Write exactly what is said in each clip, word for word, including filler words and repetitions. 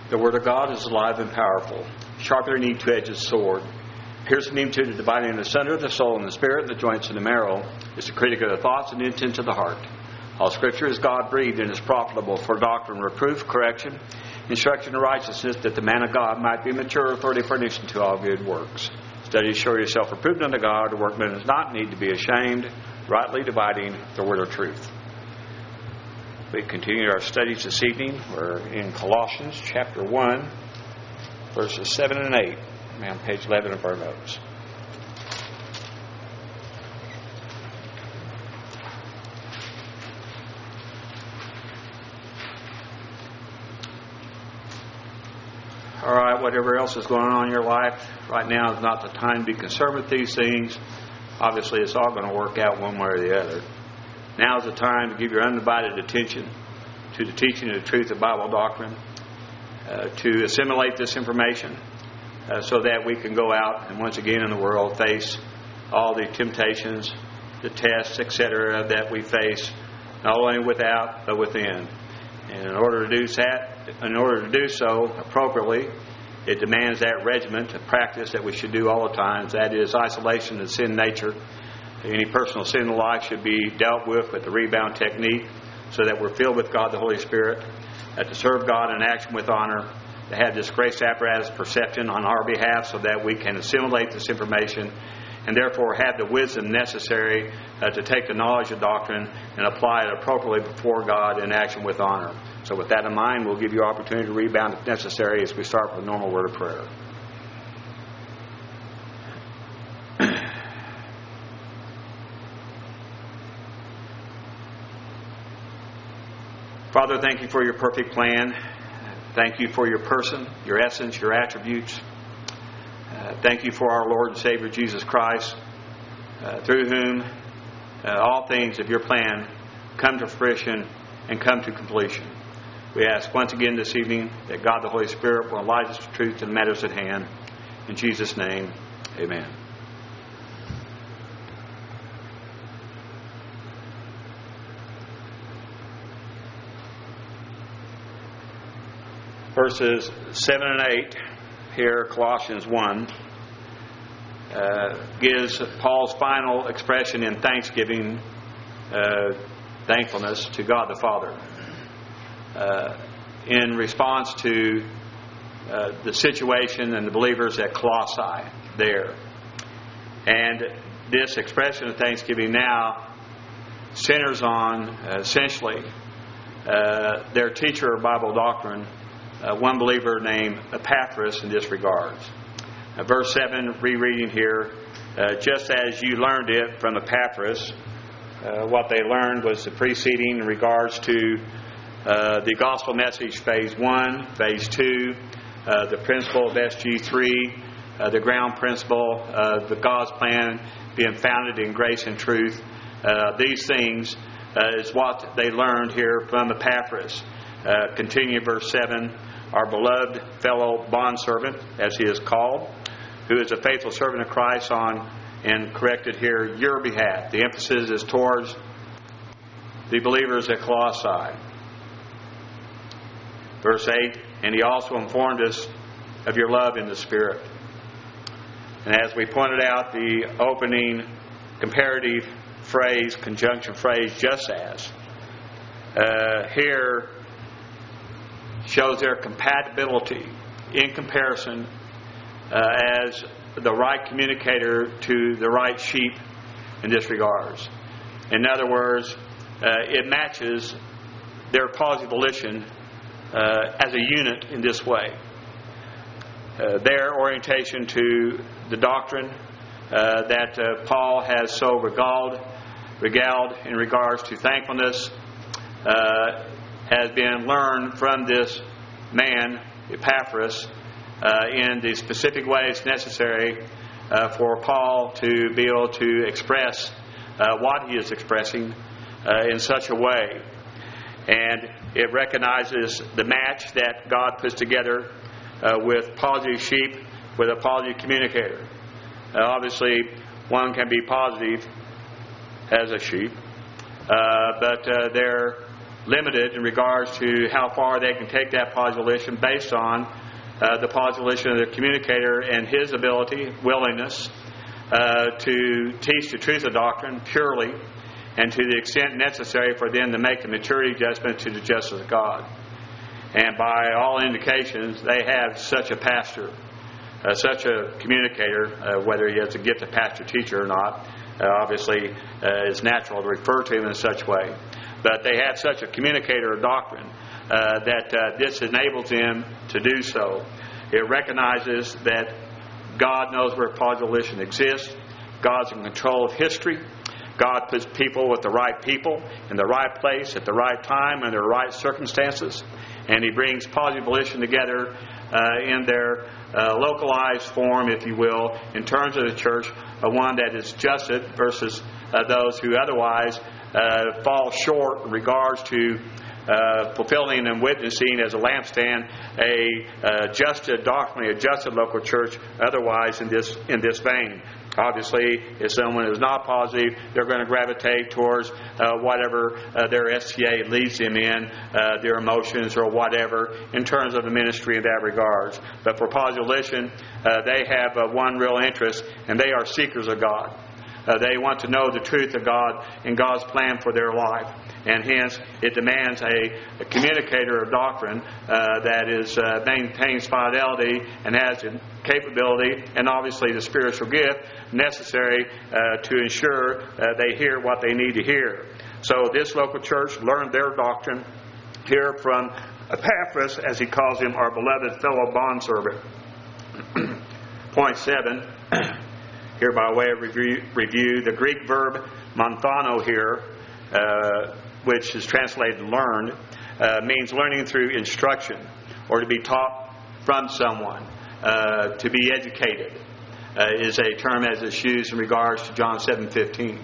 The Word of God is alive and powerful, sharper than any two-edged sword, piercing even to the dividing asunder of the soul and the spirit, and the joints and the marrow, is the critic of the thoughts and the intents of the heart. All Scripture is God-breathed and is profitable for doctrine, reproof, correction, instruction in righteousness, that the man of God might be mature, thoroughly furnished unto all good works. Study to show yourself approved unto God, a workman does not need to be ashamed, rightly dividing the word of truth. We continue our studies this evening. We're in Colossians chapter one, verses seven and eight. I'm on page eleven of our notes. All right, whatever else is going on in your life, right now is not the time to be concerned with these things. Obviously, it's all going to work out one way or the other. Now is the time to give your undivided attention to the teaching of the truth of Bible doctrine, uh, to assimilate this information uh, so that we can go out and once again in the world face all the temptations, the tests, et cetera that we face, not only without but within. And in order to do that, in order to do so appropriately, it demands that regiment of practice that we should do all the time. That is isolation of sin nature. Any personal sin in life should be dealt with with the rebound technique, so that we're filled with God the Holy Spirit, that to serve God in action with honor, to have this grace apparatus perception on our behalf so that we can assimilate this information and therefore have the wisdom necessary uh, to take the knowledge of doctrine and apply it appropriately before God in action with honor. So with that in mind, we'll give you opportunity to rebound if necessary as we start with a normal word of prayer. Father, thank you for your perfect plan. Thank you for your person, your essence, your attributes. Uh, thank you for our Lord and Savior Jesus Christ, uh, through whom uh, all things of your plan come to fruition and come to completion. We ask once again this evening that God the Holy Spirit will enlighten us to truth to the matters at hand. In Jesus' name, amen. Verses seven and eight, here, Colossians one, uh, gives Paul's final expression in thanksgiving, uh, thankfulness to God the Father, uh, in response to uh, the situation and the believers at Colossae there. And this expression of thanksgiving now centers on, uh, essentially, uh, their teacher of Bible doctrine, Uh, one believer named Epaphras in this regards. Uh, verse seven, rereading here, uh, just as you learned it from Epaphras, uh, what they learned was the preceding in regards to uh, the gospel message phase one, phase two, uh, the principle of S G three, uh, the ground principle of the God's plan being founded in grace and truth. Uh, these things uh, is what they learned here from Epaphras. Uh, continue verse seven. Our beloved fellow bondservant, as he is called, who is a faithful servant of Christ on, and corrected here, your behalf. The emphasis is towards the believers at Colossae. Verse eight, and he also informed us of your love in the Spirit. And as we pointed out, the opening comparative phrase, conjunction phrase, just as, uh, here shows their compatibility in comparison uh, as the right communicator to the right sheep in this regards. In other words, uh, it matches their positive volition uh, as a unit in this way. Uh, their orientation to the doctrine uh, that uh, Paul has so regaled, regaled in regards to thankfulness uh, has been learned from this man, Epaphras, uh, in the specific ways necessary uh, for Paul to be able to express uh, what he is expressing uh, in such a way. And it recognizes the match that God puts together uh, with positive sheep with a positive communicator. Uh, obviously, one can be positive as a sheep, uh, but uh, their limited in regards to how far they can take that positive based on uh, the positive of the communicator and his ability, willingness uh, to teach the truth of doctrine purely and to the extent necessary for them to make the maturity adjustment to the justice of God. And by all indications, they have such a pastor, uh, such a communicator, uh, whether he has a gift of pastor-teacher or not. Uh, obviously, uh, it's natural to refer to him in such way. But they have such a communicator of doctrine uh, that uh, this enables them to do so. It recognizes that God knows where positive exists. God's in control of history. God puts people with the right people in the right place at the right time and the right circumstances. And He brings positive volition together uh, in their uh, localized form, if you will, in terms of the church, uh, one that is justed versus uh, those who otherwise uh, fall short in regards to uh, fulfilling and witnessing as a lampstand a uh, adjusted doctrinally adjusted local church otherwise in this in this vein. Obviously, if someone is not positive, they're going to gravitate towards uh, whatever uh, their S T A leads them in, uh, their emotions or whatever, in terms of the ministry in that regards. But for positive, uh, they have uh, one real interest, and they are seekers of God. Uh, they want to know the truth of God and God's plan for their life. And hence, it demands a, a communicator of doctrine uh, that is uh, maintains fidelity and has the capability and obviously the spiritual gift necessary uh, to ensure uh, they hear what they need to hear. So this local church learned their doctrine here from Epaphras, as he calls him, our beloved fellow bondservant. Point seven. Here, by way of review, review the Greek verb monthano here, uh, which is translated learned, uh, means learning through instruction or to be taught from someone, uh, to be educated, uh, is a term as it's used in regards to John seven fifteen.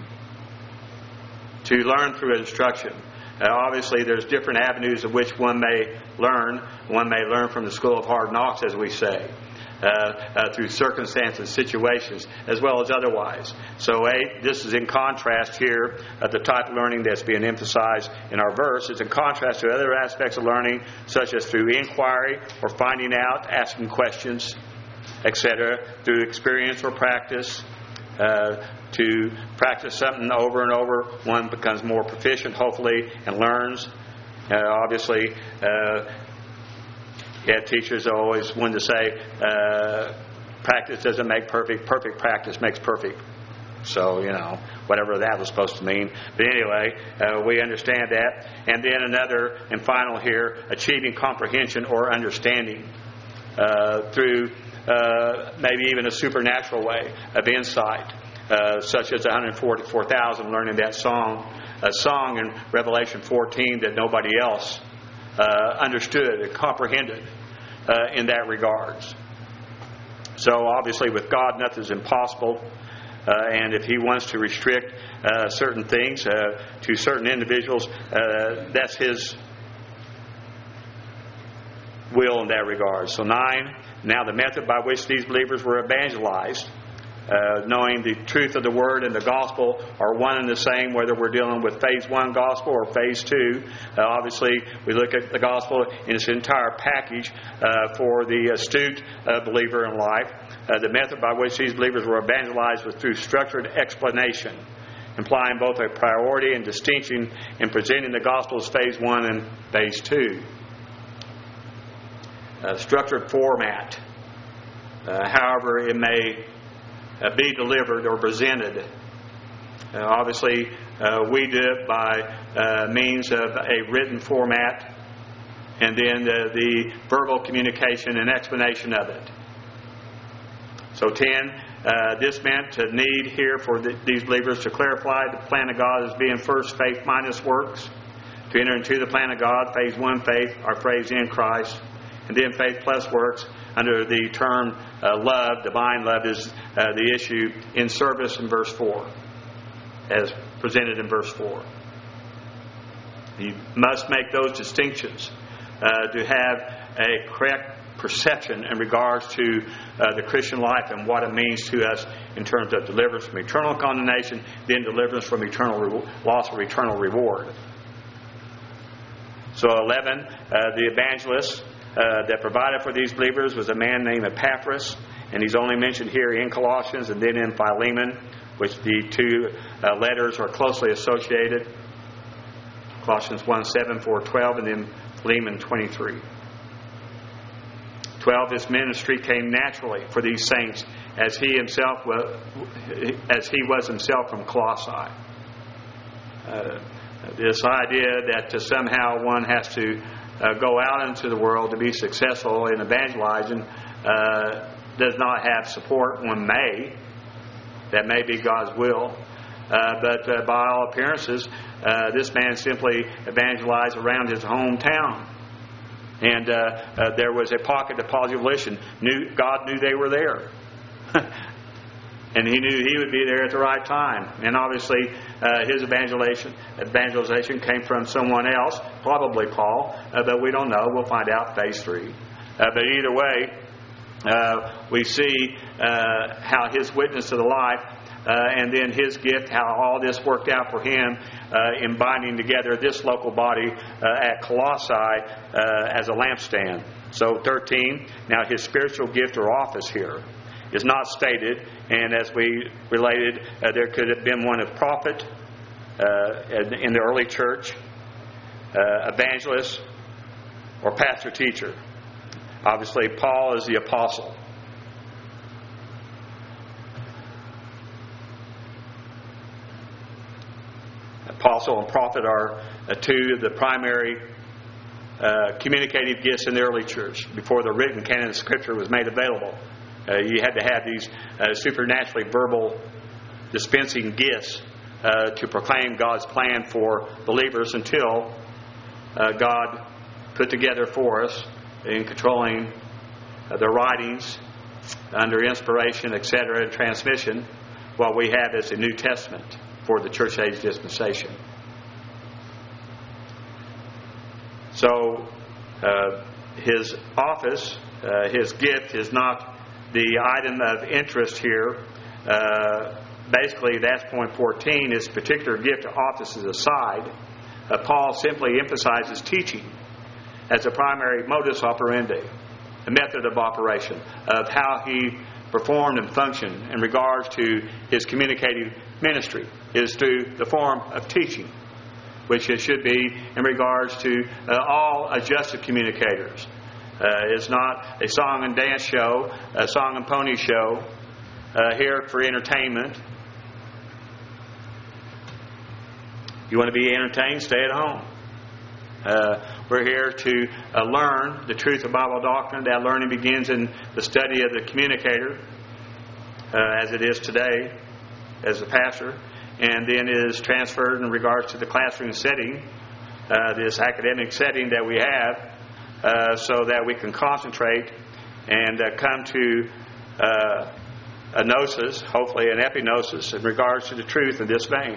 To learn through instruction. Uh, obviously, there's different avenues of which one may learn. One may learn from the school of hard knocks, as we say. Uh, uh, through circumstances, situations, as well as otherwise. So eight, this is in contrast here of the type of learning that's being emphasized in our verse. It's in contrast to other aspects of learning, such as through inquiry or finding out, asking questions, et cetera, through experience or practice. Uh, to practice something over and over, one becomes more proficient, hopefully, and learns. Uh, obviously, uh, Yeah, teachers always want to say, uh, practice doesn't make perfect, perfect practice makes perfect. So, you know, whatever that was supposed to mean. But anyway, uh, we understand that. And then another, and final here, achieving comprehension or understanding uh, through uh, maybe even a supernatural way of insight, uh, such as one hundred forty-four thousand learning that song, a song in Revelation fourteen that nobody else Uh, understood and comprehended uh, in that regards. So obviously with God nothing is impossible, uh, and if He wants to restrict uh, certain things uh, to certain individuals, uh, that's His will in that regard. So nine, now the method by which these believers were evangelized, Uh, knowing the truth of the Word and the Gospel are one and the same, whether we're dealing with Phase one Gospel or Phase two. Uh, obviously, we look at the Gospel in its entire package uh, for the astute uh, believer in life. Uh, the method by which these believers were evangelized was through structured explanation, implying both a priority and distinction in presenting the Gospel as Phase one and Phase two. Uh, structured format. Uh, however, it may Uh, be delivered or presented. Uh, obviously, uh, we do it by uh, means of a written format and then the, the verbal communication and explanation of it. So ten, uh, this meant to need here for the, these believers to clarify the plan of God as being first faith minus works, to enter into the plan of God, phase one faith, our phrase in Christ, and then faith plus works under the term uh, love. Divine love is uh, the issue in service in verse four, as presented in verse four. You must make those distinctions uh, to have a correct perception in regards to uh, the Christian life and what it means to us in terms of deliverance from eternal condemnation, then deliverance from eternal re- loss of eternal reward. So eleven, uh, the evangelist uh, that provided for these believers was a man named Epaphras, and he's only mentioned here in Colossians and then in Philemon, which the two uh, letters are closely associated. Colossians one seven, four twelve, and then Philemon twenty-three. twelve, his ministry came naturally for these saints as he himself was, as he was himself from Colossae. Uh, this idea that uh, somehow one has to uh, go out into the world to be successful in evangelizing uh, does not have support. One may. That may be God's will. Uh, but uh, by all appearances, uh, this man simply evangelized around his hometown. And uh, uh, there was a pocket of population. Knew, God knew they were there. And He knew He would be there at the right time. And obviously, uh, his evangelization, evangelization came from someone else, probably Paul, uh, but we don't know. We'll find out phase three. Uh, but either way, uh, we see uh, how his witness to the life Uh, and then his gift, how all this worked out for him uh, in binding together this local body uh, at Colossae uh, as a lampstand. So thirteen, now his spiritual gift or office here is not stated, and as we related, uh, there could have been one of prophet uh, in the early church, uh, evangelist, or pastor-teacher. Obviously, Paul is the apostle. Apostle and prophet are uh, two of the primary uh, communicative gifts in the early church. Before the written canon of Scripture was made available, uh, you had to have these uh, supernaturally verbal dispensing gifts uh, to proclaim God's plan for believers until uh, God put together for us in controlling uh, the writings under inspiration, et cetera, and transmission, what we have is the New Testament for the church age dispensation. So, uh, his office, uh, his gift is not the item of interest here. Uh, basically, that's point fourteen. His particular gift or office is aside. Uh, Paul simply emphasizes teaching as a primary modus operandi, a method of operation of how he performed and functioned in regards to his communicative ministry is through the form of teaching, which it should be in regards to uh, all adjusted communicators. Uh, it's not a song and dance show, a song and pony show, uh, here for entertainment. You want to be entertained? Stay at home. Uh, we're here to uh, learn the truth of Bible doctrine. That learning begins in the study of the communicator, uh, as it is today as a pastor, and then is transferred in regards to the classroom setting, uh, this academic setting that we have, uh, so that we can concentrate and uh, come to uh, a gnosis, hopefully an epignosis, in regards to the truth in this vein.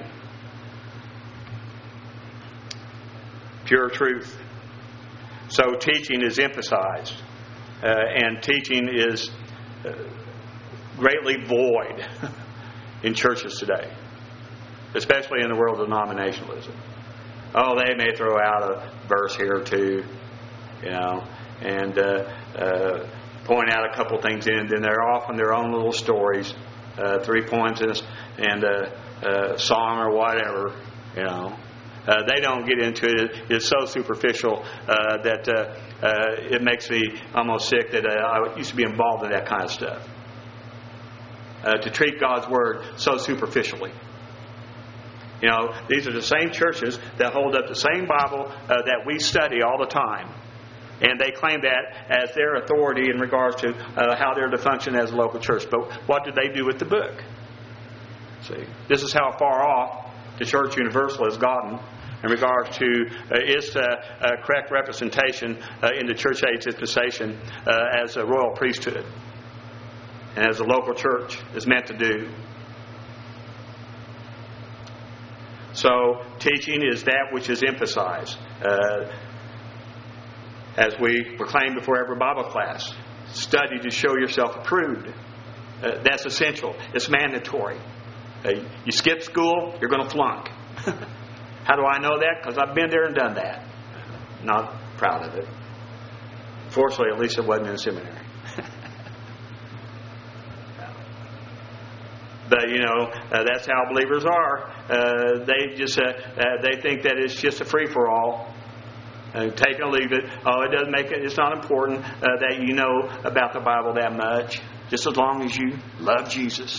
Pure truth. So teaching is emphasized, uh, and teaching is uh, greatly void in churches today, especially in the world of denominationalism. Oh, they may throw out a verse here or two, you know, and uh, uh, point out a couple things in, and then they're often their own little stories, uh, three points and, and a, a song or whatever, you know. Uh, they don't get into it. It's so superficial uh, that uh, uh, it makes me almost sick that uh, I used to be involved in that kind of stuff. Uh, to treat God's Word so superficially. You know, these are the same churches that hold up the same Bible uh, that we study all the time. And they claim that as their authority in regards to uh, how they're to function as a local church. But what do they do with the book? See, this is how far off the Church Universal has gotten in regards to uh, its uh, uh, correct representation uh, in the church age dispensation uh, as a royal priesthood and as a local church is meant to do. So teaching is that which is emphasized. Uh, as we proclaim before every Bible class, study to show yourself approved. Uh, that's essential. It's mandatory. Uh, you skip school, you're going to flunk. How do I know that? Because I've been there and done that. not proud of it. Fortunately, at least it wasn't in seminary. But, you know, uh, that's how believers are. Uh, they just uh, uh, they think that it's just a free-for-all. Uh, take it or leave it. Oh, it doesn't make it. It's not important uh, that you know about the Bible that much. Just as long as you love Jesus.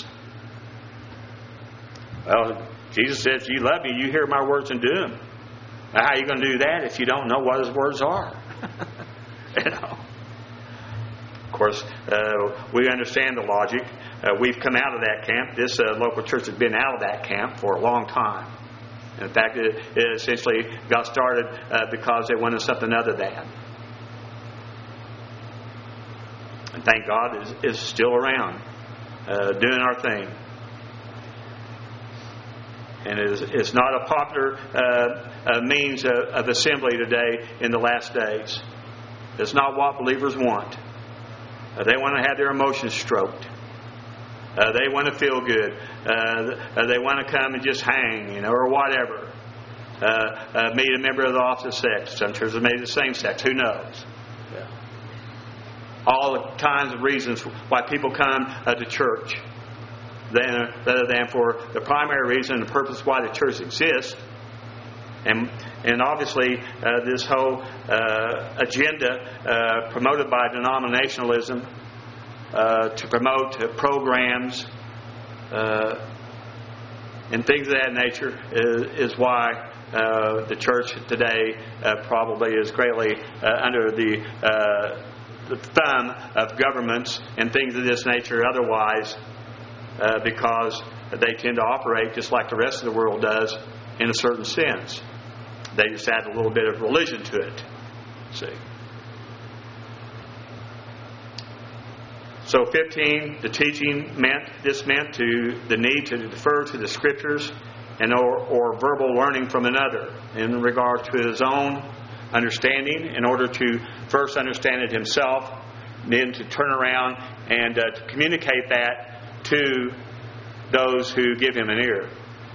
Well, Jesus says, if you love me, you hear my words and do them. Now, how are you going to do that if you don't know what His words are? You know. Of course, uh, we understand the logic. Uh, we've come out of that camp. This uh, local church has been out of that camp for a long time. In fact, it, it essentially got started uh, because they wanted something other than. And thank God is is still around, uh, doing our thing. And it is, it's not a popular uh, uh, means of, of assembly today in the last days. It's not what believers want. Uh, they want to have their emotions stroked. Uh, they want to feel good. Uh, they want to come and just hang, you know, or whatever. Uh, uh, meet a member of the opposite sex. Some churches may be the same sex. Who knows? Yeah. All the kinds of reasons why people come uh, to church, than, rather than for the primary reason and the purpose why the church exists. And and obviously, uh, this whole uh, agenda uh, promoted by denominationalism uh, to promote uh, programs uh, and things of that nature is, is why uh, the church today uh, probably is greatly uh, under the, uh, the thumb of governments and things of this nature otherwise, uh, because they tend to operate just like the rest of the world does in a certain sense. They just add a little bit of religion to it. See. So fifteen, the teaching meant this meant to the need to defer to the Scriptures and or, or verbal learning from another in regard to his own understanding, in order to first understand it himself, then to turn around and uh, to communicate that to those who give him an ear.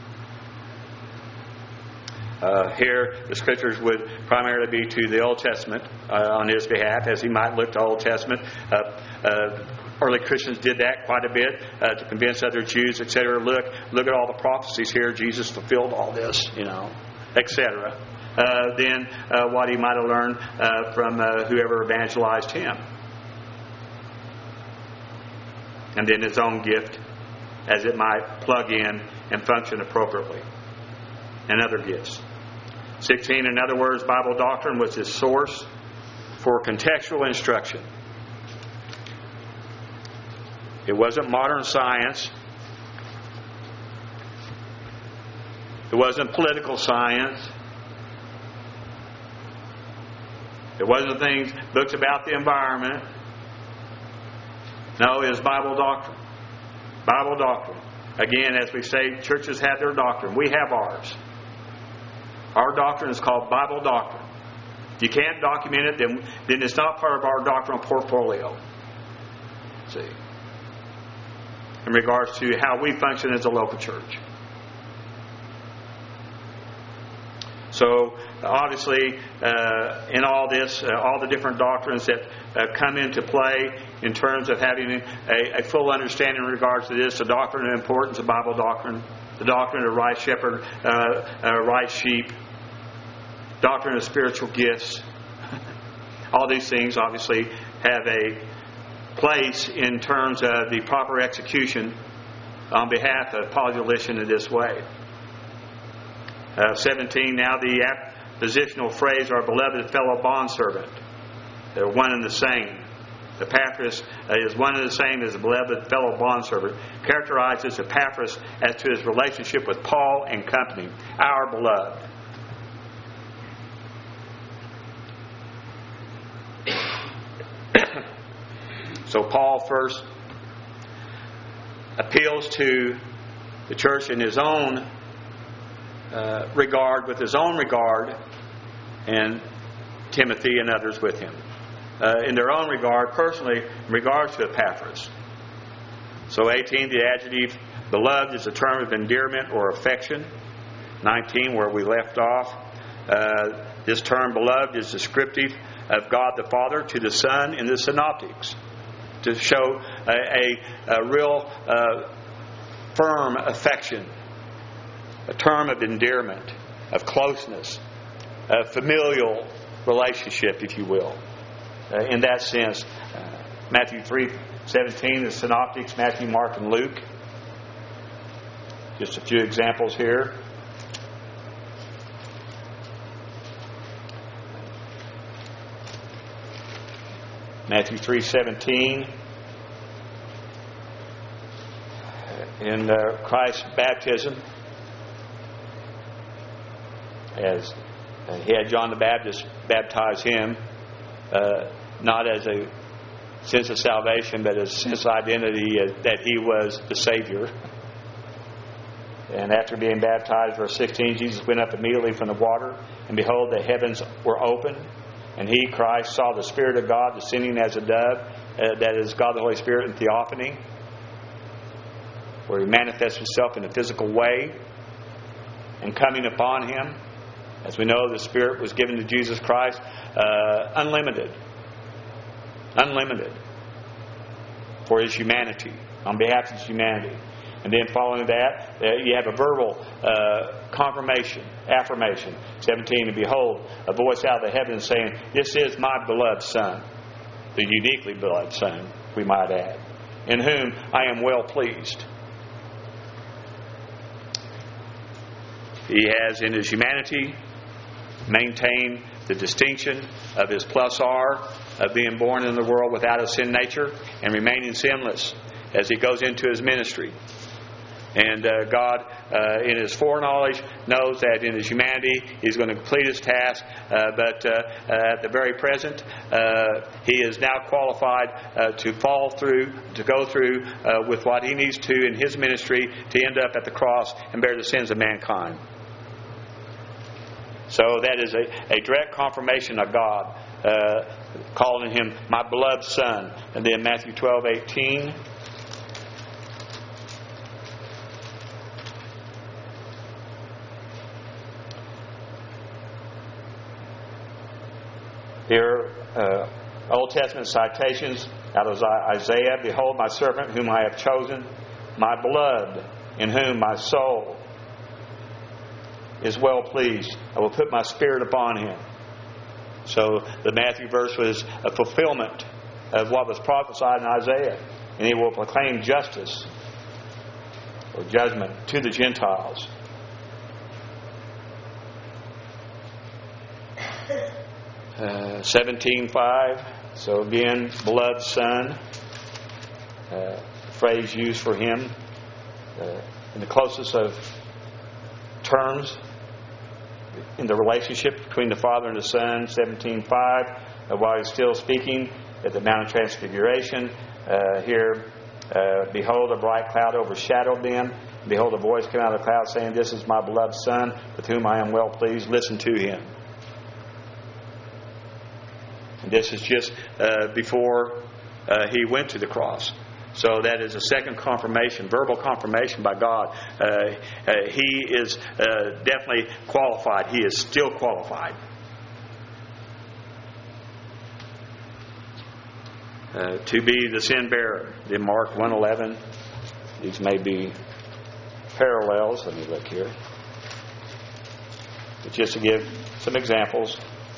Uh, here, the Scriptures would primarily be to the Old Testament uh, on his behalf, as he might look to Old Testament. Uh, uh, early Christians did that quite a bit uh, to convince other Jews, et cetera. Look, look at all the prophecies here. Jesus fulfilled all this, you know, et cetera. Uh, then uh, what he might have learned uh, from uh, whoever evangelized him. And then his own gift, as it might plug in and function appropriately. And other gifts. sixteen, in other words, Bible doctrine was his source for contextual instruction. It wasn't modern science. It wasn't political science. It wasn't things, books about the environment. No, it was Bible doctrine. Bible doctrine. Again, as we say, churches have their doctrine. We have ours. Our doctrine is called Bible doctrine. If you can't document it, then, then it's not part of our doctrinal portfolio. See? In regards to how we function as a local church. So, obviously, uh, in all this, uh, all the different doctrines that uh, come into play in terms of having a, a full understanding in regards to this, the doctrine of importance of Bible doctrine, the doctrine of right shepherd, uh, uh, right sheep, doctrine of spiritual gifts. All these things obviously have a place in terms of the proper execution on behalf of polyvolition in this way. Uh, seventeen, now the appositional phrase, our beloved fellow bondservant. They're one and the same. Epaphras is one and the same as the beloved fellow bondservant. Characterizes Epaphras as to his relationship with Paul and company, our beloved. So Paul first appeals to the church in his own uh, regard, with his own regard, and Timothy and others with him. Uh, in their own regard, personally, in regards to Epaphras. So eighteen, the adjective beloved is a term of endearment or affection. nineteen, where we left off, Uh, this term beloved is descriptive of God the Father to the Son in the Synoptics, to show a, a, a real uh, firm affection, a term of endearment, of closeness, a familial relationship, if you will. Uh, in that sense, uh, Matthew three seventeen, the Synoptics, Matthew, Mark, and Luke. Just a few examples here. Matthew three seventeen, in uh, Christ's baptism, as uh, he had John the Baptist baptize him, uh, not as a sense of salvation, but as a sense of identity, uh, that he was the Savior. And after being baptized, verse sixteen, Jesus went up immediately from the water, and behold, the heavens were opened. And he, Christ, saw the Spirit of God descending as a dove, uh, that is God the Holy Spirit in theophany, where he manifests himself in a physical way, and coming upon him. As we know, the Spirit was given to Jesus Christ uh, unlimited. Unlimited. For his humanity, on behalf of his humanity. And then following that, uh, you have a verbal uh, confirmation, affirmation. seventeen, and behold, a voice out of the heavens saying, "This is my beloved Son," the uniquely beloved Son, we might add, "in whom I am well pleased." He has, in his humanity, maintained the distinction of his plus R, of being born in the world without a sin nature and remaining sinless as he goes into his ministry. And uh, God, uh, in his foreknowledge, knows that in his humanity he's going to complete his task. Uh, but uh, uh, at the very present, uh, he is now qualified uh, to fall through, to go through uh, with what he needs to in his ministry to end up at the cross and bear the sins of mankind. So that is a, a direct confirmation of God, uh, calling him my beloved Son. And then Matthew twelve eighteen. Here, uh, Old Testament citations out of Isaiah. "Behold my servant whom I have chosen, my beloved, in whom my soul is well pleased. I will put my Spirit upon him." So the Matthew verse was a fulfillment of what was prophesied in Isaiah. "And he will proclaim justice," or judgment, "to the Gentiles." Uh, seventeen five. So again, beloved Son, uh, phrase used for him uh, in the closest of terms in the relationship between the Father and the Son. seventeen five. Uh, while he's still speaking at the Mount of Transfiguration, uh, here, uh, behold, a bright cloud overshadowed them. Behold, a voice came out of the cloud saying, "This is my beloved Son, with whom I am well pleased. Listen to him." And this is just uh, before uh, he went to the cross. So that is a second confirmation, verbal confirmation by God. Uh, uh, he is uh, definitely qualified. He is still qualified. Uh, to be the sin bearer. In Mark one eleven, these may be parallels. Let me look here. But just to give some examples.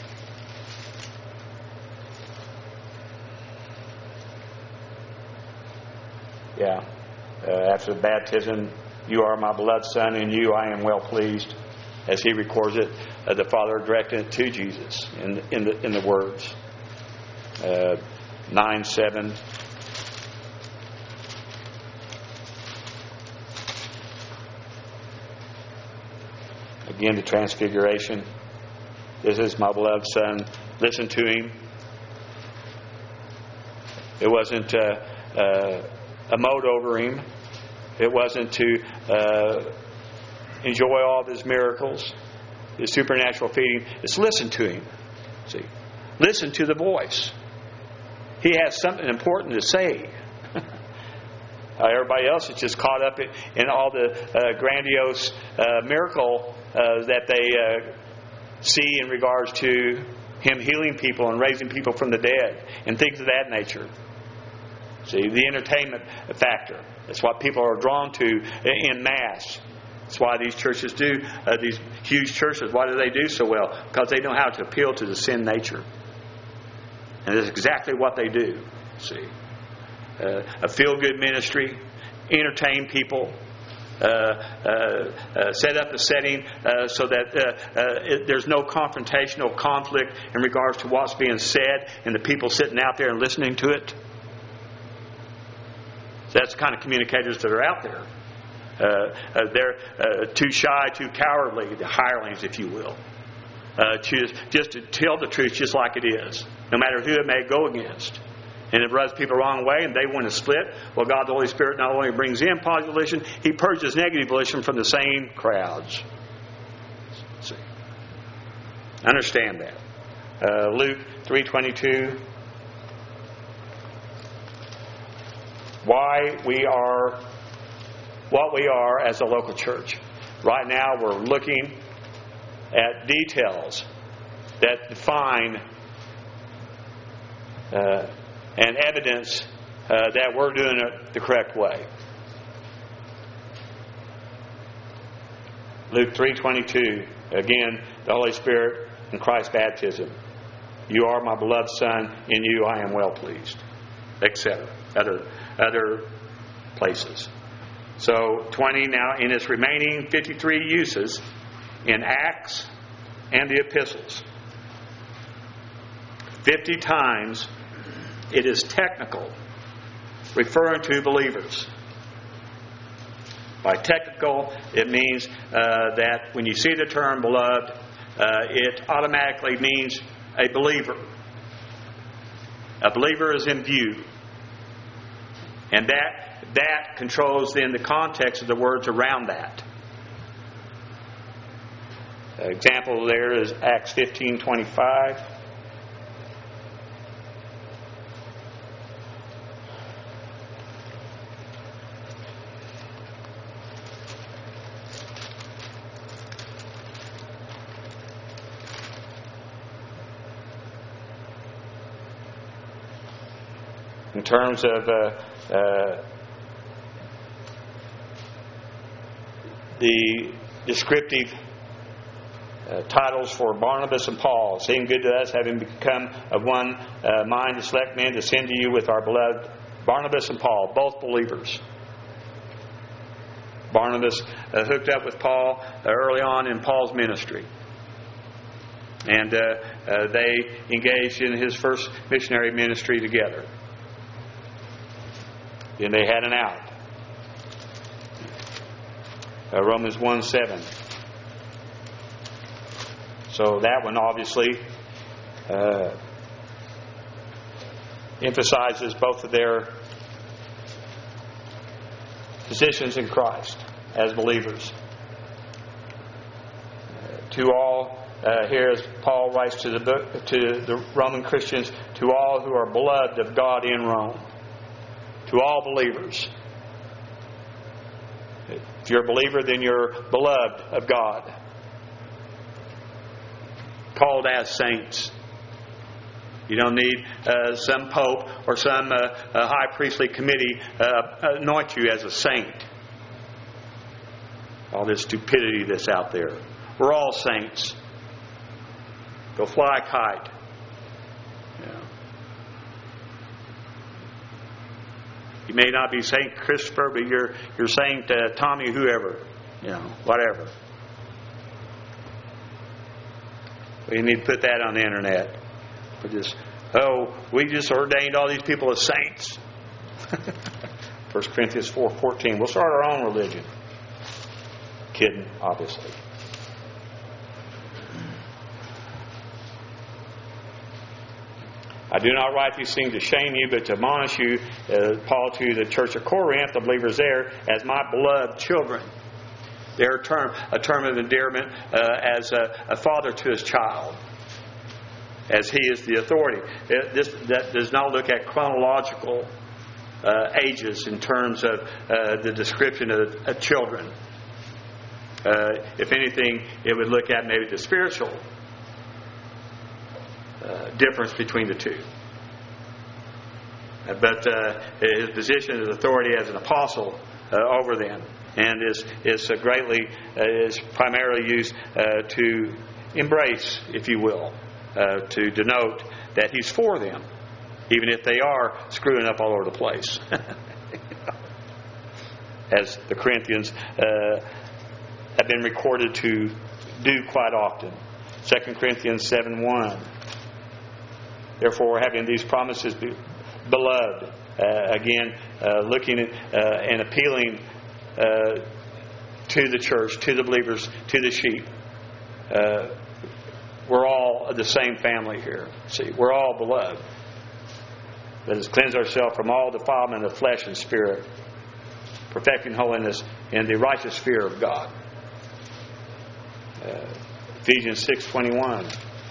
Yeah. Uh, after the baptism, "You are my beloved Son, in you I am well pleased." As he records it, uh, the Father directed it to Jesus in the, in the, in the words. Uh, nine seven. Again, the Transfiguration. "This is my beloved Son. Listen to him." It wasn't Uh, uh, a moat over him. It wasn't to uh, enjoy all of his miracles, his supernatural feeding. It's listen to him. See, listen to the voice. He has something important to say. uh, everybody else is just caught up in, in all the uh, grandiose uh, miracle uh, that they uh, see in regards to Him healing people and raising people from the dead and things of that nature. See, the entertainment factor. That's what people are drawn to in mass. That's why these churches do, uh, these huge churches, why do they do so well? Because they know how to appeal to the sin nature. And that's exactly what they do. See, uh, a feel-good ministry, entertain people, uh, uh, uh, set up a setting uh, so that uh, uh, it, there's no confrontation, no conflict in regards to what's being said and the people sitting out there and listening to it. So that's the kind of communicators that are out there. Uh, uh, they're uh, too shy, too cowardly, the hirelings, if you will. Uh, to, just to tell the truth just like it is, no matter who it may go against. And it rubs people the wrong way and they want to split. Well, God the Holy Spirit not only brings in positive volition, He purges negative volition from the same crowds. See. Understand that. Uh, Luke three twenty-two. Why we are what we are as a local church. Right now we're looking at details that define uh, and evidence uh, that we're doing it the correct way. Luke three twenty-two, again, the Holy Spirit and Christ's baptism. You are my beloved Son, in you I am well pleased, et cetera. Other other places. So twenty now in its remaining fifty-three uses in Acts and the epistles. fifty times it is technical, referring to believers. By technical, it means uh, that when you see the term beloved, uh, it automatically means a believer. A believer is in view. And that that controls then the context of the words around that. An example there is Acts fifteen twenty-five. In terms of uh, uh, the descriptive uh, titles for Barnabas and Paul, seemed good to us, having become of one uh, mind to select men to send to you with our beloved Barnabas and Paul, both believers. Barnabas uh, hooked up with Paul uh, early on in Paul's ministry. And uh, uh, they engaged in his first missionary ministry together. Then they had an out. Uh, Romans one seven. So that one obviously uh, emphasizes both of their positions in Christ as believers. Uh, to all, uh, here as Paul writes to the book, to the Roman Christians, to all who are beloved of God in Rome. To all believers. If you're a believer, then you're beloved of God. Called as saints. You don't need uh, some pope or some uh, uh, high priestly committee uh, anoint you as a saint. All this stupidity that's out there. We're all saints. Go fly a kite. You may not be Saint Christopher, but you're you're Saint uh, Tommy, whoever, you know, whatever. We need to put that on the internet. We just oh, we just ordained all these people as saints. First Corinthians four fourteen. We'll start our own religion. Kidding, obviously. I do not write these things to shame you, but to admonish you, uh, Paul to the church of Corinth, the believers there, as my beloved children. Their term, a term of endearment uh, as a, a father to his child, as he is the authority. It, this that does not look at chronological uh, ages in terms of uh, the description of, of children. Uh, if anything, it would look at maybe the spiritual uh, difference between the two. Uh, but uh, his position as authority as an apostle uh, over them, and is is uh, greatly uh, is primarily used uh, to embrace, if you will, uh, to denote that he's for them, even if they are screwing up all over the place, as the Corinthians uh, have been recorded to do quite often. Second Corinthians seven one. Therefore, having these promises, beloved, uh, again, uh, looking at uh, and appealing uh, to the church, to the believers, to the sheep. Uh, we're all the same family here. See, we're all beloved. Let us cleanse ourselves from all defilement of flesh and spirit, perfecting holiness in the righteous fear of God. Uh, Ephesians six twenty-one.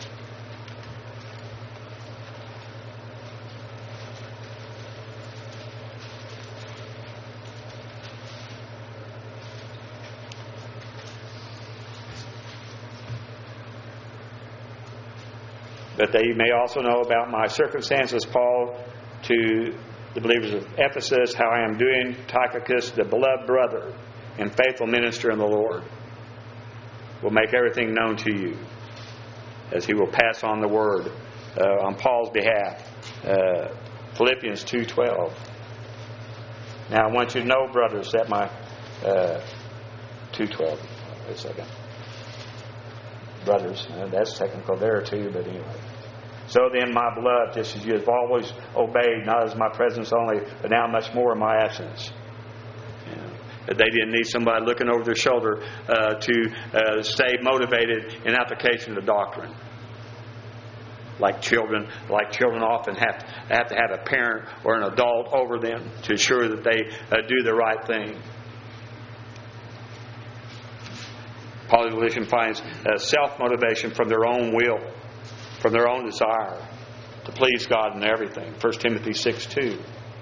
But that you may also know about my circumstances, Paul, to the believers of Ephesus, how I am doing, Tychicus, the beloved brother and faithful minister in the Lord, will make everything known to you, as he will pass on the word uh, on Paul's behalf. Uh, Philippians two twelve. Now I want you to know, brothers, that my uh, two twelve. Wait a second. Brothers, uh, that's technical there too, but anyway. So then, my beloved, just as you have always obeyed, not as my presence only, but now much more in my absence. You know, that they didn't need somebody looking over their shoulder uh, to uh, stay motivated in application of the doctrine. Like children, like children often have to, have to have a parent or an adult over them to ensure that they uh, do the right thing. Paul's religion finds uh, self-motivation from their own will, from their own desire to please God in everything. First Timothy six two.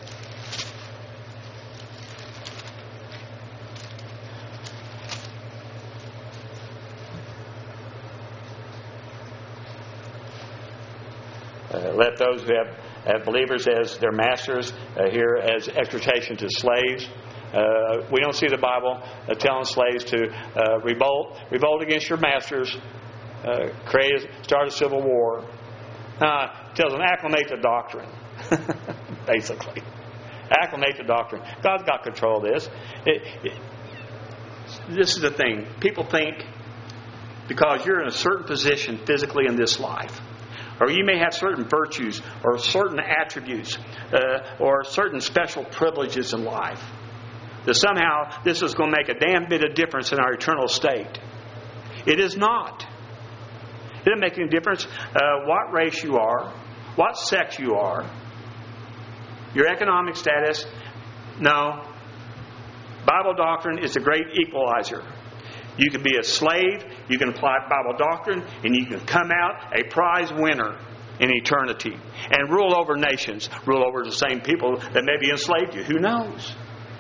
Uh, let those who have, have believers as their masters uh, here as exhortation to slaves. Uh, we don't see the Bible uh, telling slaves to uh, revolt, revolt against your masters, uh, create, start a civil war. Uh, it tells them acclimate to doctrine, basically. Acclimate to doctrine. God's got control of this. It, it, this is the thing. People think because you're in a certain position physically in this life, or you may have certain virtues or certain attributes uh, or certain special privileges in life, that somehow this is going to make a damn bit of difference in our eternal state. It is not. It doesn't make any difference uh, what race you are, what sex you are, your economic status. No. Bible doctrine is a great equalizer. You can be a slave, you can apply Bible doctrine, and you can come out a prize winner in eternity and rule over nations, rule over the same people that maybe enslaved you. Who knows?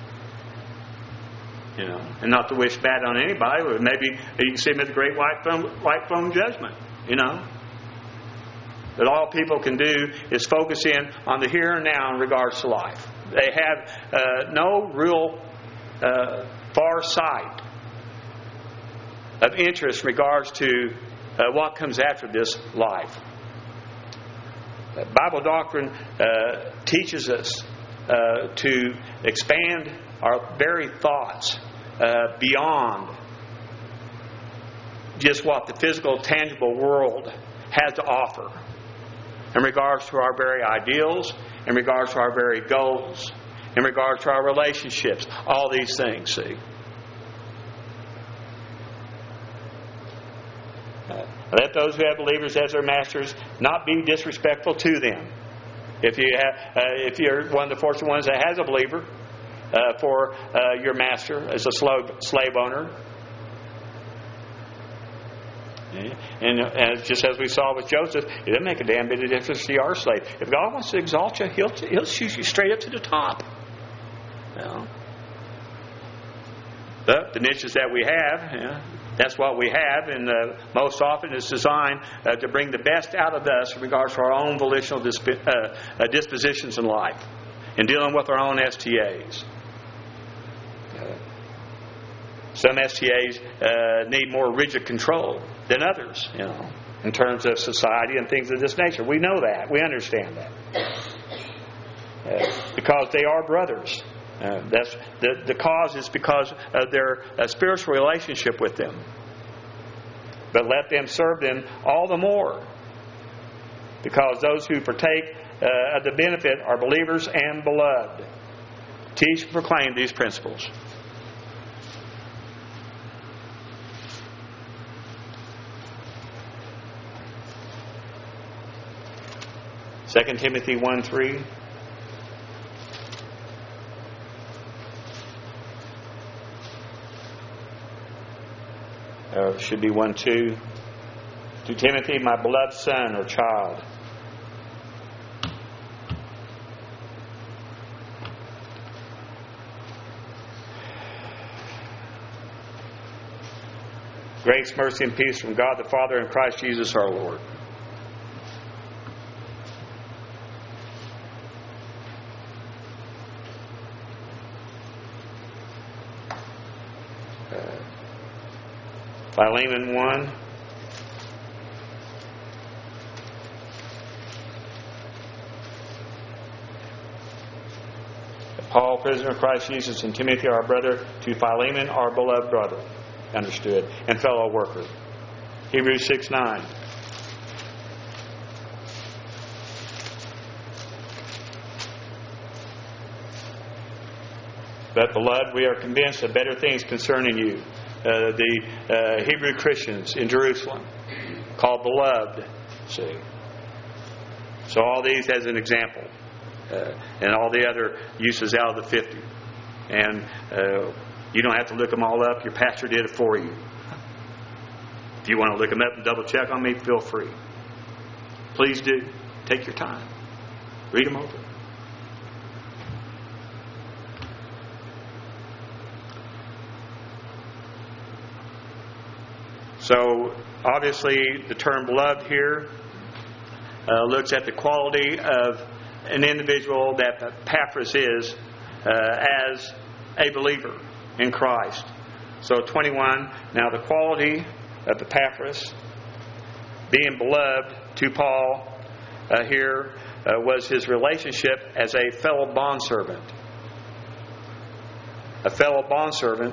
You know, and not to wish bad on anybody, but maybe you can see them at the great white throne, white throne judgment. You know, that all people can do is focus in on the here and now in regards to life. They have uh, no real uh, far sight of interest in regards to uh, what comes after this life. Uh, Bible doctrine uh, teaches us uh, to expand our very thoughts uh, beyond just what the physical, tangible world has to offer in regards to our very ideals, in regards to our very goals, in regards to our relationships, all these things, see. Uh, let those who have believers as their masters not be disrespectful to them. If you have, uh, if you're one of the fortunate ones that has a believer uh, for uh, your master as a slave slave owner, and, and just as we saw with Joseph, it doesn't make a damn bit of difference if you are a slave. If God wants to exalt you, He'll He'll shoot you straight up to the top. You know. But the niches that we have, you know, That's what we have, and uh, most often it's designed uh, to bring the best out of us in regards to our own volitional disp- uh, uh, dispositions in life, in dealing with our own S T As. Uh, some S T As uh, need more rigid control than others, you know, in terms of society and things of this nature. We know that. We understand that. Uh, because they are brothers. Uh, that's the, the cause is because of their uh, spiritual relationship with them. But let them serve them all the more, because those who partake uh, of the benefit are believers and beloved. Teach and proclaim these principles. Second Timothy one three. Uh, should be one two. To Timothy, my beloved son or child. Grace, mercy, and peace from God the Father and Christ Jesus our Lord. Philemon one. Paul, prisoner of Christ Jesus, and Timothy, our brother, to Philemon, our beloved brother, understood, and fellow worker. Hebrews six nine. But, beloved, we are convinced of better things concerning you. Uh, the uh, Hebrew Christians in Jerusalem, called beloved. See, so all these as an example, uh, and all the other uses out of the fifty, and uh, you don't have to look them all up. Your pastor did it for you. If you want to look them up and double check on me, feel free. Please do. Take your time. Read them over. So, obviously, the term beloved here uh, looks at the quality of an individual that Epaphras is uh, as a believer in Christ. So, twenty-one, now the quality of Epaphras, being beloved to Paul uh, here, uh, was his relationship as a fellow bondservant. A fellow bondservant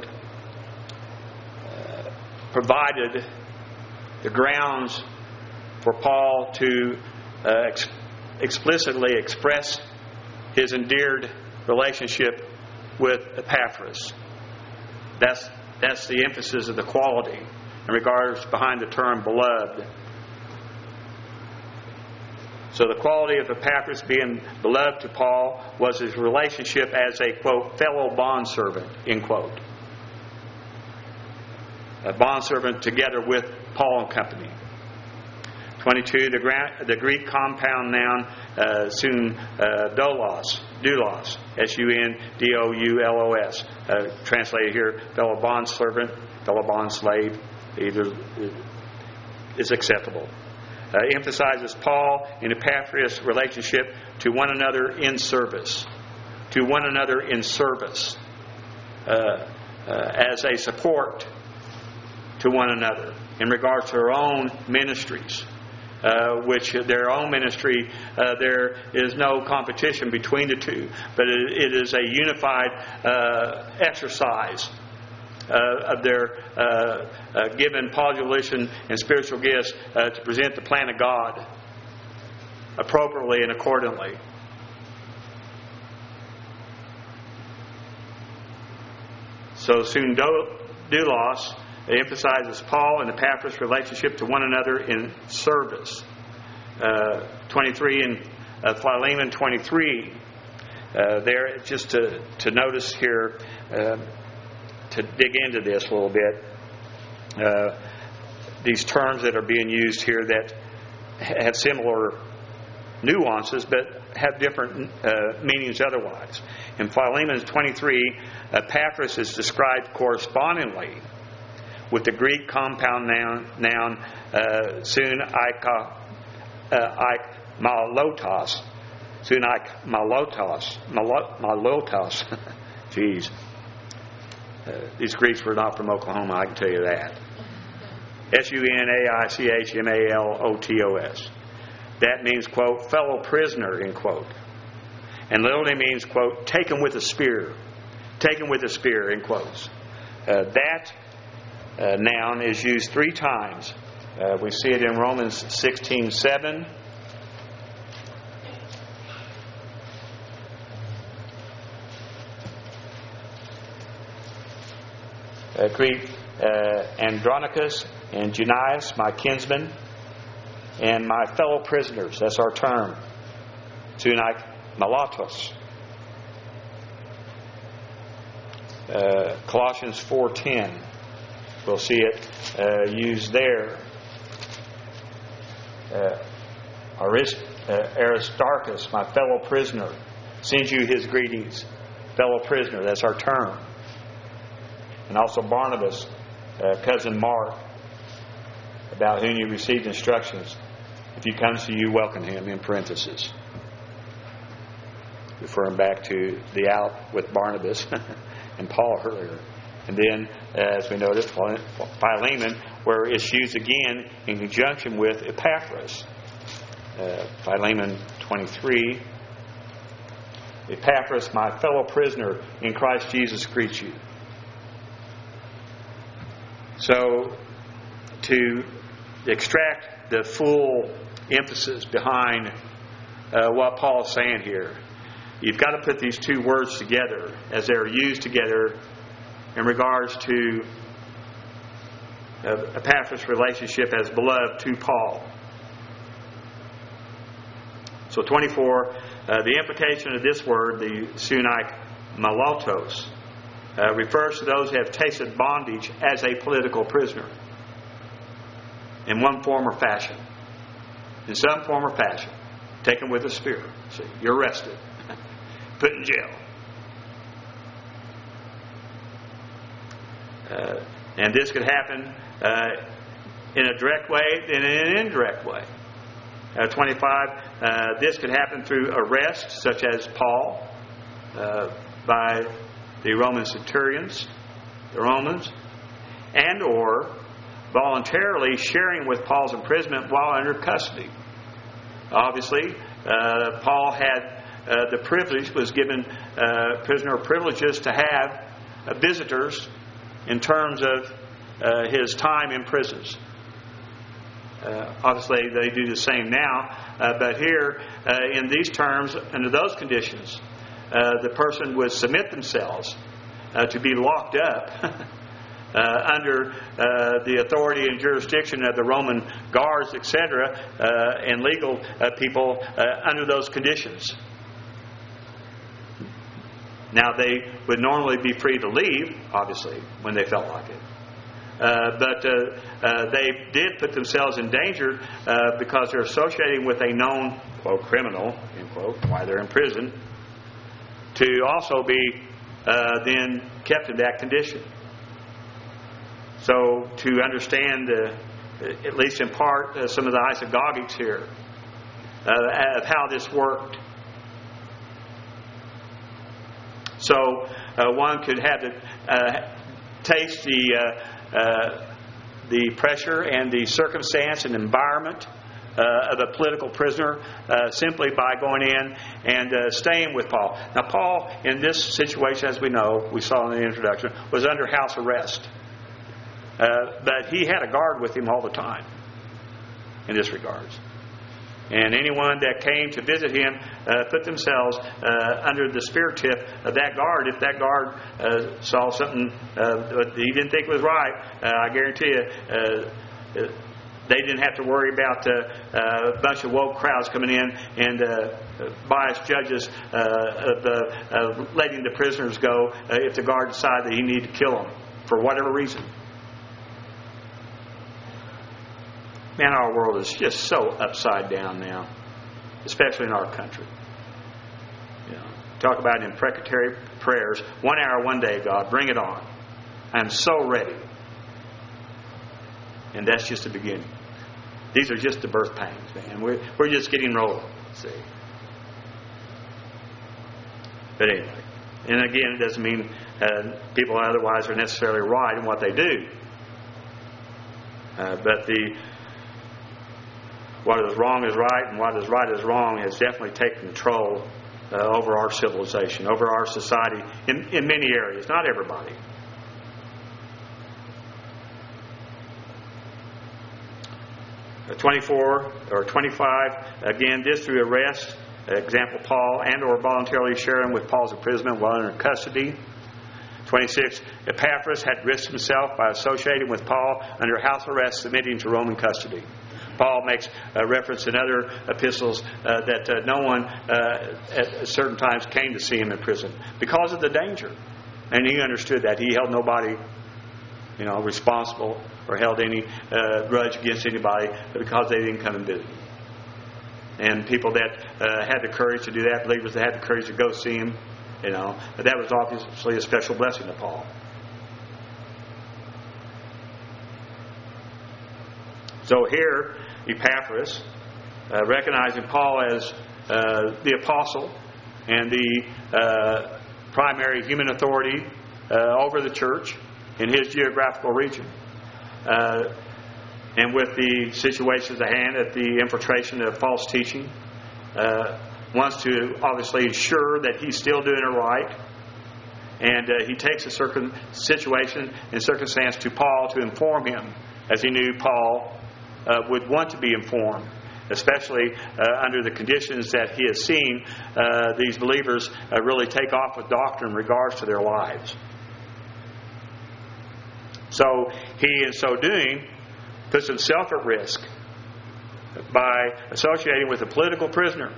provided the grounds for Paul to uh, ex- explicitly express his endeared relationship with Epaphras. That's that's the emphasis of the quality in regards behind the term beloved. So the quality of Epaphras being beloved to Paul was his relationship as a, quote, fellow bondservant, end quote. A bondservant together with Paul and company. twenty-two, the, gra- the Greek compound noun uh, sun uh, doulos, doulos, S U N D O U L O S, uh, translated here, fellow bondservant, fellow bondslave, either is acceptable. Uh, emphasizes Paul and Epaphras' relationship to one another in service, to one another in service, uh, uh, as a support to one another in regards to their own ministries, uh, which their own ministry, uh, there is no competition between the two, but it, it is a unified uh, exercise uh, of their uh, uh, given position and spiritual gifts uh, to present the plan of God appropriately and accordingly. So soon doulos emphasizes Paul and Epaphras' relationship to one another in service. Uh, twenty-three in uh, Philemon twenty-three. Uh, there, just to, to notice here, uh, to dig into this a little bit, uh, these terms that are being used here that have similar nuances but have different uh, meanings otherwise. In Philemon twenty-three, Epaphras is described correspondingly with the Greek compound noun, noun uh, sun ika, uh, ik malotos. Sun ik malotos. Malo, malotos. Jeez. Uh, these Greeks were not from Oklahoma, I can tell you that. S U N A I C H M A L O T O S. That means, quote, fellow prisoner, end quote. And literally means, quote, taken with a spear. Taken with a spear, end quotes. Uh, that uh, noun is used three times. Uh, we see it in Romans sixteen seven. Uh, Greek, uh, Andronicus and Junias, my kinsmen, and my fellow prisoners. That's our term. Sunak Malatos. Uh, Colossians four ten. We'll see it uh, used there. Uh, Arist, uh, Aristarchus, my fellow prisoner, sends you his greetings. Fellow prisoner, that's our term. And also Barnabas, uh, cousin Mark, about whom you received instructions. If he comes to you, welcome him, in parentheses. Referring back to the out with Barnabas and Paul earlier. And then, as we noticed, Philemon, where it's used again in conjunction with Epaphras. Uh, Philemon twenty-three. Epaphras, my fellow prisoner in Christ Jesus, greets you. So, to extract the full emphasis behind uh, what Paul's saying here, you've got to put these two words together as they're used together in regards to uh, Epaphras' relationship as beloved to Paul. So twenty-four, uh, the implication of this word, the sunak malotos, uh, refers to those who have tasted bondage as a political prisoner in one form or fashion. In some form or fashion. Taken with a spear. See, you're arrested. Put in jail. Uh, and this could happen uh, in a direct way and in an indirect way. Uh, twenty-five, uh, this could happen through arrest, such as Paul, uh, by the Roman centurions, the Romans, and or voluntarily sharing with Paul's imprisonment while under custody. Obviously, uh, Paul had uh, the privilege, was given uh, prisoner privileges to have uh, visitors in terms of uh, his time in prisons. Uh, obviously, they do the same now, uh, but here, uh, in these terms, under those conditions, uh, the person would submit themselves uh, to be locked up Uh, under uh, the authority and jurisdiction of the Roman guards, et cetera, uh, and legal uh, people uh, under those conditions. Now, they would normally be free to leave, obviously, when they felt like it. Uh, but uh, uh, they did put themselves in danger uh, because they're associating with a known, quote, criminal, end quote, while they're in prison, to also be uh, then kept in that condition. So, to understand, uh, at least in part, uh, some of the isagogics here uh, of how this worked. So, uh, one could have to uh, taste the uh, uh, the pressure and the circumstance and environment uh, of a political prisoner uh, simply by going in and uh, staying with Paul. Now, Paul, in this situation, as we know, we saw in the introduction, was under house arrest. Uh, but he had a guard with him all the time in this regards. And anyone that came to visit him uh, put themselves uh, under the spear tip of that guard. If that guard uh, saw something uh, that he didn't think was right, uh, I guarantee you uh, they didn't have to worry about uh, a bunch of woke crowds coming in and uh, biased judges uh, of, uh, of letting the prisoners go uh, if the guard decided that he needed to kill them for whatever reason. Man, our world is just so upside down now, especially in our country. You know, talk about imprecatory prayers. One hour, one day, God, bring it on. I'm so ready. And that's just the beginning. These are just the birth pangs, man. We're, we're just getting rolling. See? But anyway. And again, it doesn't mean uh, people otherwise are necessarily right in what they do. Uh, but the what is wrong is right and what is right is wrong has definitely taken control uh, over our civilization, over our society in, in many areas. Not everybody. twenty-four or twenty-five, again, this through arrest, example Paul, and or voluntarily sharing with Paul's imprisonment while under custody. twenty-six, Epaphras had risked himself by associating with Paul under house arrest, submitting to Roman custody. Paul makes a reference in other epistles uh, that uh, no one uh, at certain times came to see him in prison because of the danger. And he understood that. He held nobody, you know, responsible or held any uh, grudge against anybody because they didn't come and visit him. And people that uh, had the courage to do that, believers that had the courage to go see him, you know, that was obviously a special blessing to Paul. So here, Epaphras, uh, recognizing Paul as uh, the apostle and the uh, primary human authority uh, over the church in his geographical region. Uh, and with the situations at hand at the infiltration of false teaching, uh, wants to obviously ensure that he's still doing it right. And uh, he takes a certain situation and circumstance to Paul to inform him, as he knew Paul uh, would want to be informed, especially uh, under the conditions that he has seen uh, these believers uh, really take off with doctrine in regards to their lives. So he, in so doing, puts himself at risk by associating with a political prisoner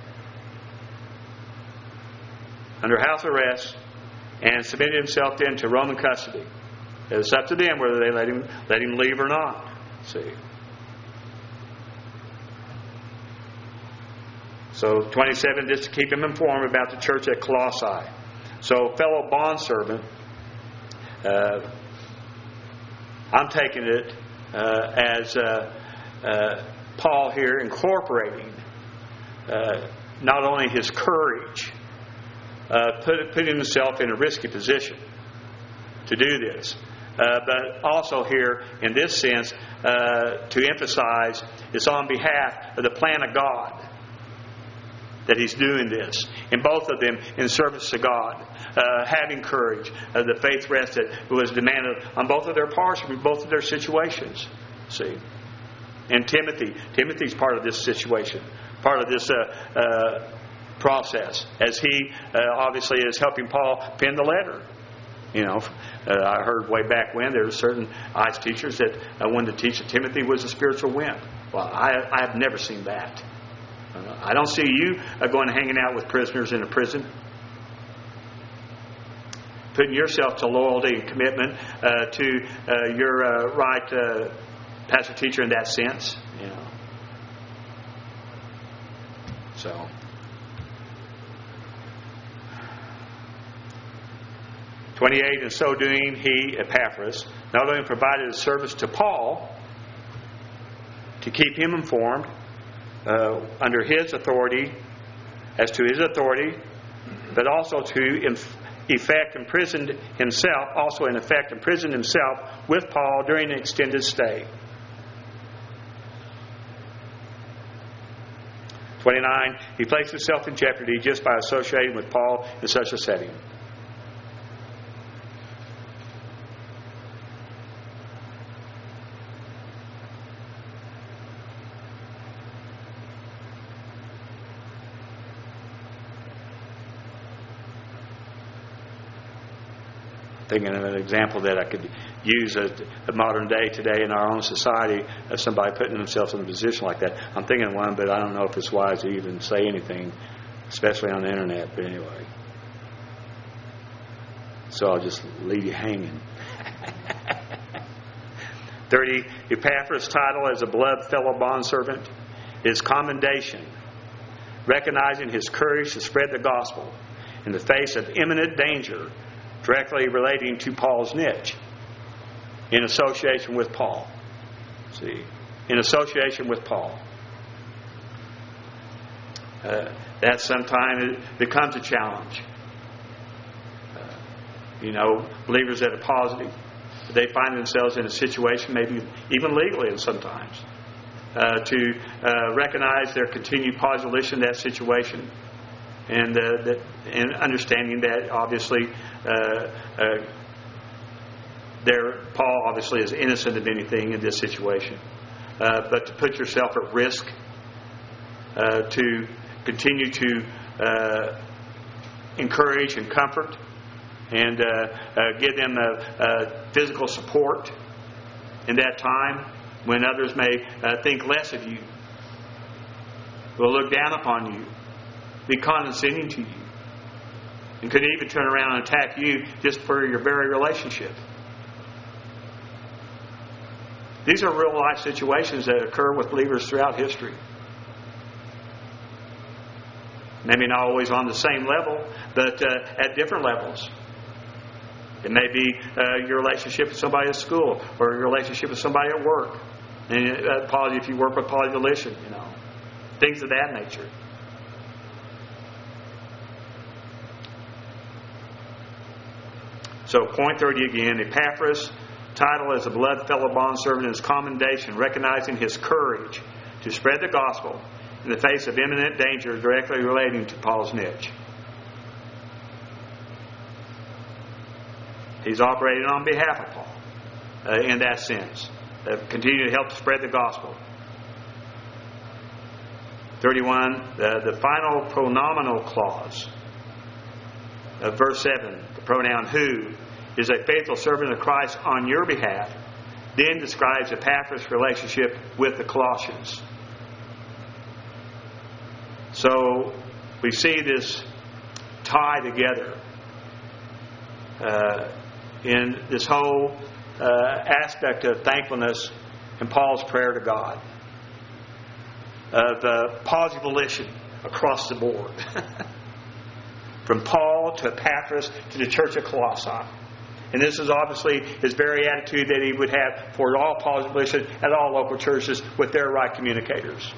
under house arrest and submitted himself then to Roman custody. It's up to them whether they let him let him leave or not. See. So twenty-seven, just to keep him informed about the church at Colossae. So fellow bondservant, uh, I'm taking it uh, as uh, uh, Paul here incorporating uh, not only his courage, uh, put, putting himself in a risky position to do this, uh, but also here in this sense uh, to emphasize it's on behalf of the plan of God that he's doing this. In both of them, in service to God, uh, having courage, uh, the faith rest that was demanded on both of their parts, in both of their situations. See, and Timothy, Timothy's part of this situation, part of this uh, uh, process, as he uh, obviously is helping Paul pen the letter. You know, uh, I heard way back when there were certain I C E teachers that uh, wanted to teach that Timothy was a spiritual wimp. Well, I, I have never seen that. I don't see you going and hanging out with prisoners in a prison, putting yourself to loyalty and commitment uh, to uh, your uh, right uh, pastor teacher in that sense. You know. So, twenty-eight, in so doing, he, Epaphras, not only provided a service to Paul to keep him informed, Uh, under his authority, as to his authority, but also to inf- effect imprisoned himself, also in effect imprisoned himself with Paul during an extended stay. twenty-nine, he placed himself in jeopardy just by associating with Paul in such a setting. Thinking of an example that I could use a, a modern day today in our own society of somebody putting themselves in a position like that. I'm thinking of one, but I don't know if it's wise to even say anything, especially on the internet. But anyway, so I'll just leave you hanging. thirty, Epaphras' title as a beloved fellow bondservant is commendation, recognizing his courage to spread the gospel in the face of imminent danger, directly relating to Paul's niche in association with Paul. See, in association with Paul. Uh, that sometimes it becomes a challenge. Uh, you know, believers that are positive, they find themselves in a situation, maybe even legally sometimes, uh, to uh, recognize their continued position in that situation, and uh, that, and understanding that obviously uh, uh, their Paul obviously is innocent of anything in this situation, uh, but to put yourself at risk, uh, to continue to uh, encourage and comfort, and uh, uh, give them a, a physical support in that time when others may uh, think less of you, will look down upon you, be condescending to you, and could even turn around and attack you just for your very relationship. These are real life situations that occur with believers throughout history. Maybe not always on the same level, but uh, at different levels. It may be uh, your relationship with somebody at school, or your relationship with somebody at work. And uh, apology if you work with Polly Volition, you know, things of that nature. So, point thirty again, Epaphras' title as a beloved fellow bondservant is commendation, recognizing his courage to spread the gospel in the face of imminent danger directly relating to Paul's niche. He's operating on behalf of Paul uh, in that sense. Uh, continue to help spread the gospel. thirty-one, uh, the final pronominal clause of verse seven, the pronoun who, is a faithful servant of Christ on your behalf, then describes Epaphras' relationship with the Colossians. So we see this tie together uh, in this whole uh, aspect of thankfulness in Paul's prayer to God, of uh, positive volition across the board, from Paul to Epaphras to the church of Colossae. And this is obviously his very attitude that he would have for all positive volition at all local churches with their right communicators.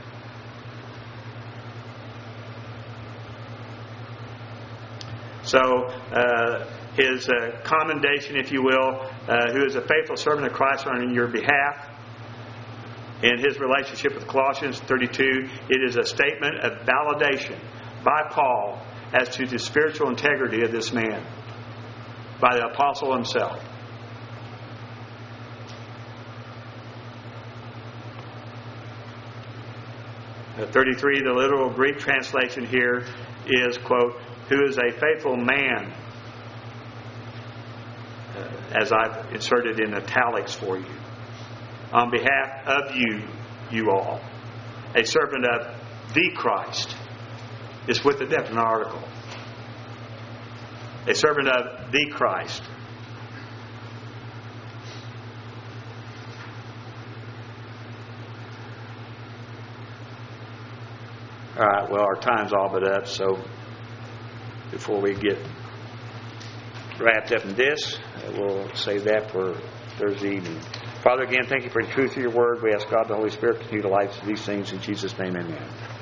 So, uh, his uh, commendation, if you will, uh, who is a faithful servant of Christ on your behalf, in his relationship with Colossians thirty-two, it is a statement of validation by Paul as to the spiritual integrity of this man, by the apostle himself. Uh, thirty-three, the literal Greek translation here is, quote, who is a faithful man, uh, as I've inserted in italics for you, on behalf of you, you all, a servant of the Christ. It's with a definite article. A servant of the Christ. All right, well, our time's all but up, so before we get wrapped up in this, we'll save that for Thursday evening. Father, again, thank you for the truth of your word. We ask God the Holy Spirit to continue to light these things in Jesus' name, amen.